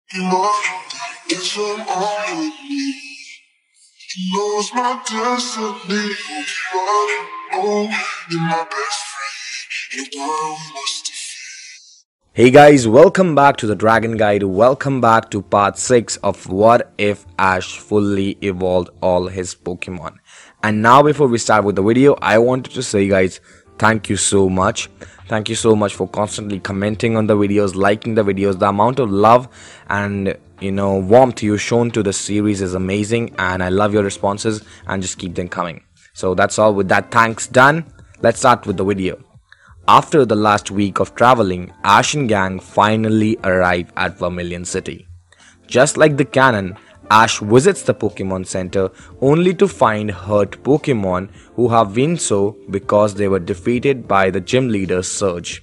Guess I'm on with me. You know it's my destiny. Oh, you're my best friend. The world we must defeat. Hey guys, welcome back to the Dragon Guide. Welcome back to part 6 of What If Ash Fully Evolved All His Pokemon. And now before we start with the video, I wanted to say guys, thank you so much. Thank you so much for constantly commenting on the videos, liking the videos. The amount of love and warmth you've shown to the series is amazing, and I love your responses and just keep them coming. So that's all. With that thanks done, let's start with the video. After the last week of traveling, Ash and gang finally arrive at Vermilion City. Just like the canon, Ash visits the Pokemon Center only to find hurt Pokemon who have been so because they were defeated by the gym leader Surge.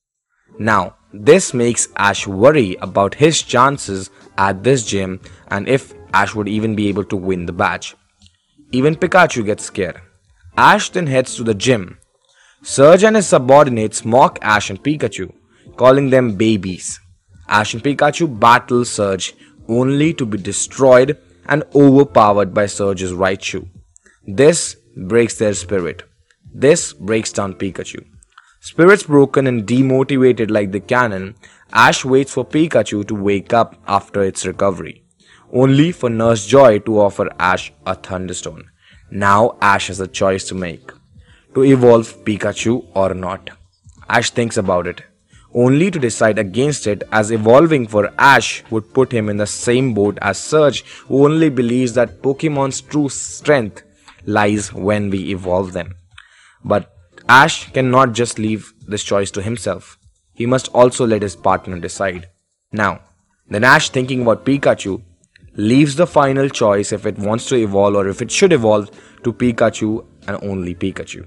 Now, this makes Ash worry about his chances at this gym and if Ash would even be able to win the badge. Even Pikachu gets scared. Ash then heads to the gym. Surge and his subordinates mock Ash and Pikachu, calling them babies. Ash and Pikachu battle Surge only to be destroyed and overpowered by Surge's Raichu. This breaks their spirit. This breaks down Pikachu. Spirits broken and demotivated like the canon, Ash waits for Pikachu to wake up after its recovery, only for Nurse Joy to offer Ash a Thunderstone. Now Ash has a choice to make. To evolve Pikachu or not. Ash thinks about it, only to decide against it, as evolving for Ash would put him in the same boat as Surge, who only believes that Pokemon's true strength lies when we evolve them. But Ash cannot just leave this choice to himself. He must also let his partner decide. Now, then Ash, thinking about Pikachu, leaves the final choice if it wants to evolve or if it should evolve to Pikachu and only Pikachu.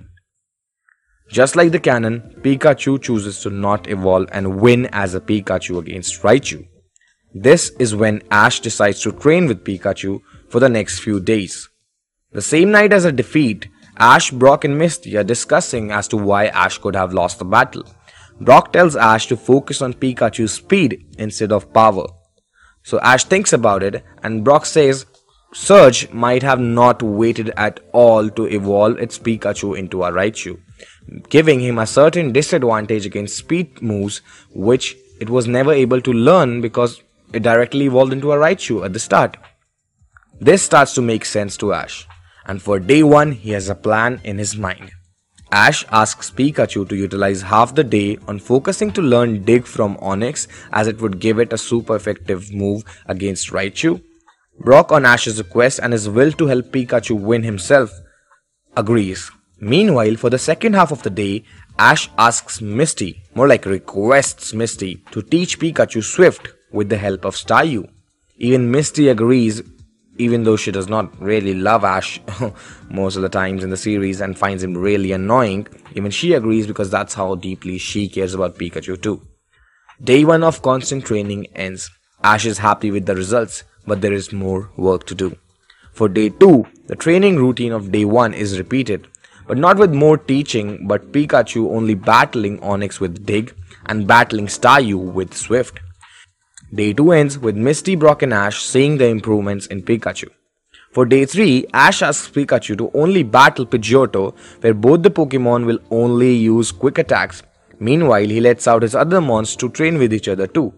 Just like the canon, Pikachu chooses to not evolve and win as a Pikachu against Raichu. This is when Ash decides to train with Pikachu for the next few days. The same night as a defeat, Ash, Brock and Misty are discussing as to why Ash could have lost the battle. Brock tells Ash to focus on Pikachu's speed instead of power. So Ash thinks about it and Brock says Surge might have not waited at all to evolve its Pikachu into a Raichu, giving him a certain disadvantage against speed moves which it was never able to learn because it directly evolved into a Raichu at the start. This starts to make sense to Ash, and for day 1 he has a plan in his mind. Ash asks Pikachu to utilize half the day on focusing to learn Dig from Onix, as it would give it a super effective move against Raichu. Brock, on Ash's request and his will to help Pikachu win himself, agrees. Meanwhile, for the second half of the day, Ash asks Misty, more like requests Misty, to teach Pikachu Swift with the help of Staryu. Even Misty agrees, even though she does not really love Ash most of the times in the series and finds him really annoying. Even she agrees because that's how deeply she cares about Pikachu too. Day 1 of constant training ends. Ash is happy with the results, but there is more work to do. For day 2, the training routine of day 1 is repeated, but not with more teaching, but Pikachu only battling Onix with Dig and battling Staryu with Swift. Day 2 ends with Misty, Brock and Ash seeing the improvements in Pikachu. For day 3, Ash asks Pikachu to only battle Pidgeotto, where both the Pokemon will only use quick attacks. Meanwhile, he lets out his other mons to train with each other too.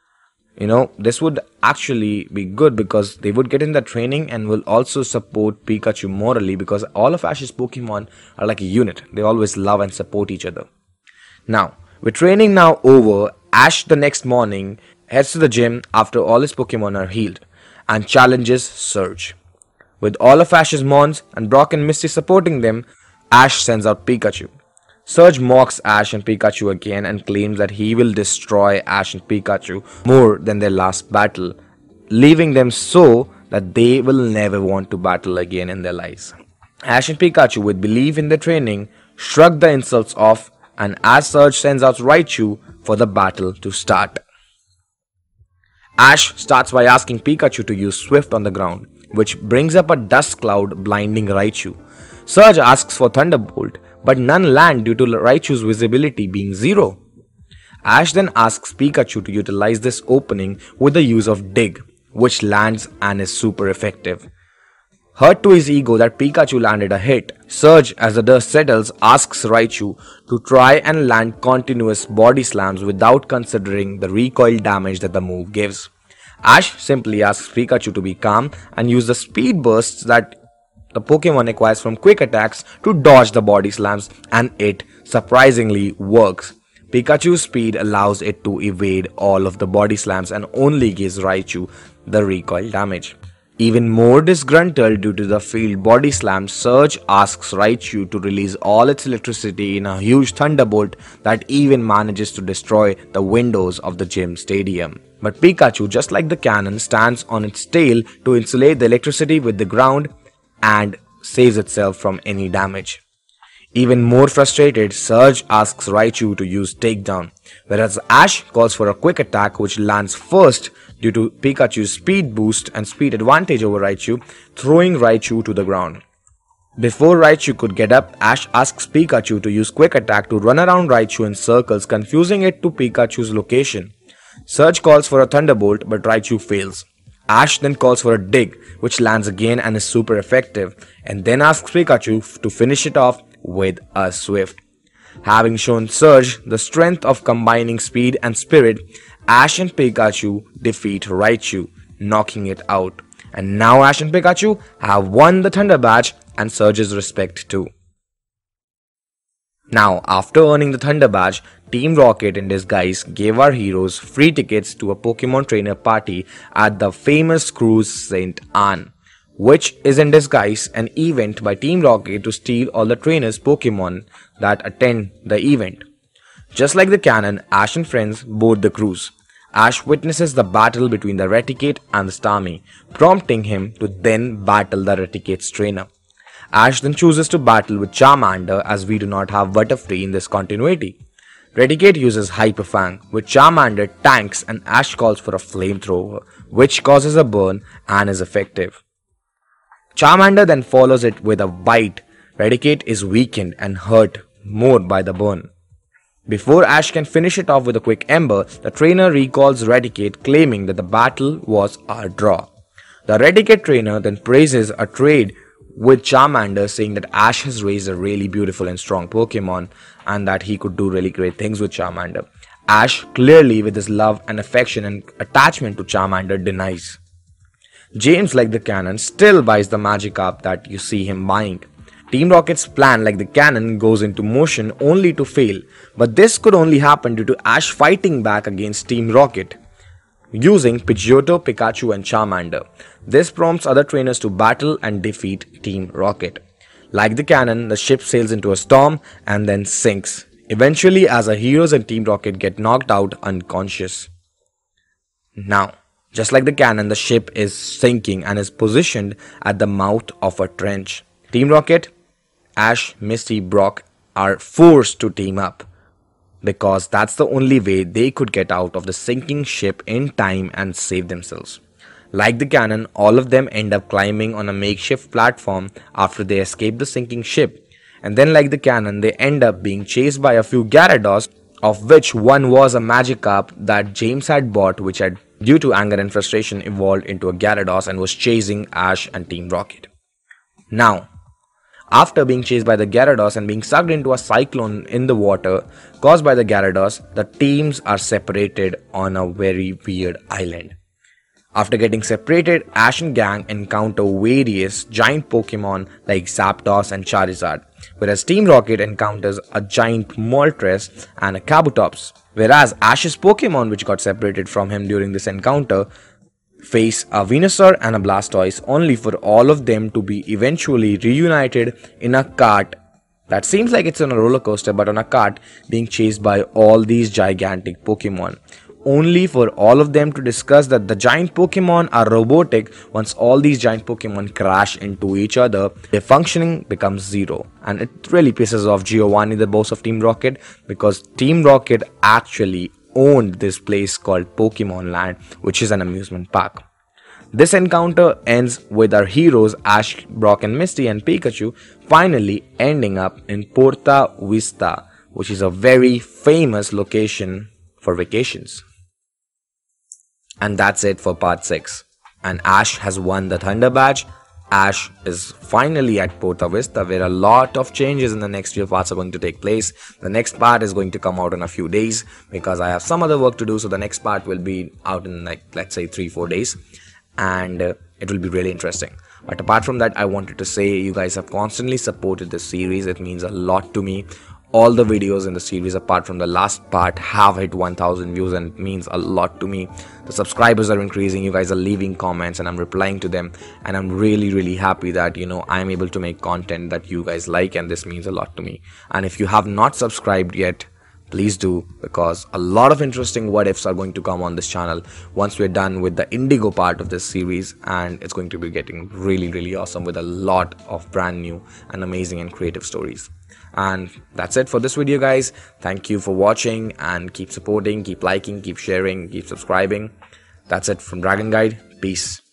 This would actually be good because they would get in the training and will also support Pikachu morally, because all of Ash's Pokemon are like a unit. They always love and support each other. Now, with training now over, Ash the next morning heads to the gym after all his Pokemon are healed and challenges Surge. With all of Ash's Mons and Brock and Misty supporting them, Ash sends out Pikachu. Surge mocks Ash and Pikachu again and claims that he will destroy Ash and Pikachu more than their last battle, leaving them so that they will never want to battle again in their lives. Ash and Pikachu, with belief in their training, shrug the insults off, and as Surge sends out Raichu for the battle to start. Ash starts by asking Pikachu to use Swift on the ground, which brings up a dust cloud blinding Raichu. Surge asks for Thunderbolt, but none land due to Raichu's visibility being 0. Ash then asks Pikachu to utilize this opening with the use of Dig, which lands and is super effective. Hurt to his ego that Pikachu landed a hit, Surge, as the dust settles, asks Raichu to try and land continuous body slams without considering the recoil damage that the move gives. Ash simply asks Pikachu to be calm and use the speed bursts that the Pokemon acquires from quick attacks to dodge the body slams, and it surprisingly works. Pikachu's speed allows it to evade all of the body slams and only gives Raichu the recoil damage. Even more disgruntled due to the failed body slam, Surge asks Raichu to release all its electricity in a huge thunderbolt that even manages to destroy the windows of the gym stadium. But Pikachu, just like the cannon, stands on its tail to insulate the electricity with the ground and saves itself from any damage. Even more frustrated, Surge asks Raichu to use Takedown, whereas Ash calls for a quick attack which lands first due to Pikachu's speed boost and speed advantage over Raichu, throwing Raichu to the ground. Before Raichu could get up, Ash asks Pikachu to use quick attack to run around Raichu in circles, confusing it to Pikachu's location. Surge calls for a Thunderbolt, but Raichu fails. Ash then calls for a Dig, which lands again and is super effective, and then asks Pikachu to finish it off with a Swift. Having shown Surge the strength of combining speed and spirit, Ash and Pikachu defeat Raichu, knocking it out. And now Ash and Pikachu have won the Thunder Badge and Surge's respect too. Now, after earning the Thunder Badge, Team Rocket in disguise gave our heroes free tickets to a Pokemon trainer party at the famous cruise St. Anne, which is in disguise an event by Team Rocket to steal all the trainers' Pokemon that attend the event. Just like the cannon, Ash and friends board the cruise. Ash witnesses the battle between the Raticate and the Starmie, prompting him to then battle the Raticate's trainer. Ash then chooses to battle with Charmander as we do not have Butterfree in this continuity. Raticate uses Hyper Fang, which Charmander tanks, and Ash calls for a flamethrower, which causes a burn and is effective. Charmander then follows it with a bite. Raticate is weakened and hurt more by the burn. Before Ash can finish it off with a quick Ember, the trainer recalls Raticate, claiming that the battle was a draw. The Raticate trainer then praises a trade with Charmander, saying that Ash has raised a really beautiful and strong Pokemon and that he could do really great things with Charmander. Ash, clearly with his love and affection and attachment to Charmander, denies. James, like the cannon, still buys the Magikarp that you see him buying. Team Rocket's plan, like the cannon, goes into motion only to fail, but this could only happen due to Ash fighting back against Team Rocket using Pidgeotto, Pikachu and Charmander. This prompts other trainers to battle and defeat Team Rocket. Like the cannon, the ship sails into a storm and then sinks, eventually as our heroes and Team Rocket get knocked out unconscious. Now, just like the cannon, the ship is sinking and is positioned at the mouth of a trench. Team Rocket, Ash, Misty, Brock are forced to team up, because that's the only way they could get out of the sinking ship in time and save themselves. Like the cannon, all of them end up climbing on a makeshift platform after they escape the sinking ship. And then like the cannon, they end up being chased by a few Gyarados, of which one was a Magikarp that James had bought, which had, due to anger and frustration, evolved into a Gyarados and was chasing Ash and Team Rocket. Now, after being chased by the Gyarados and being sucked into a cyclone in the water caused by the Gyarados, the teams are separated on a very weird island. After getting separated, Ash and gang encounter various giant Pokemon like Zapdos and Charizard, whereas Team Rocket encounters a giant Moltres and a Kabutops. Whereas Ash's Pokemon, which got separated from him during this encounter, face a Venusaur and a Blastoise, only for all of them to be eventually reunited in a cart that seems like it's on a roller coaster, but on a cart being chased by all these gigantic Pokemon, only for all of them to discuss that the giant Pokemon are robotic. Once all these giant Pokemon crash into each other, their functioning becomes zero, and it really pisses off Giovanni, the boss of Team Rocket, because Team Rocket actually owned this place called Pokemon Land, which is an amusement park. This encounter ends with our heroes Ash, Brock and Misty and Pikachu finally ending up in Porta Vista, which is a very famous location for vacations. And that's it for part 6. And Ash has won the Thunder Badge. Ash is finally at Porta Vista, where a lot of changes in the next few parts are going to take place. The next part is going to come out in a few days because I have some other work to do. So the next part will be out in, like, let's say 3-4 days. And it will be really interesting. But apart from that, I wanted to say you guys have constantly supported this series. It means a lot to me. All the videos in the series apart from the last part have hit 1000 views, and it means a lot to me. The subscribers are increasing, you guys are leaving comments and I'm replying to them, and I'm really happy that I'm able to make content that you guys like, and this means a lot to me. And if you have not subscribed yet, please do, because a lot of interesting what ifs are going to come on this channel once we're done with the Indigo part of this series, and it's going to be getting really awesome with a lot of brand new and amazing and creative stories. And that's it for this video, guys. Thank you for watching, and keep supporting, keep liking, keep sharing, keep subscribing. That's it from Dragon Guide. Peace.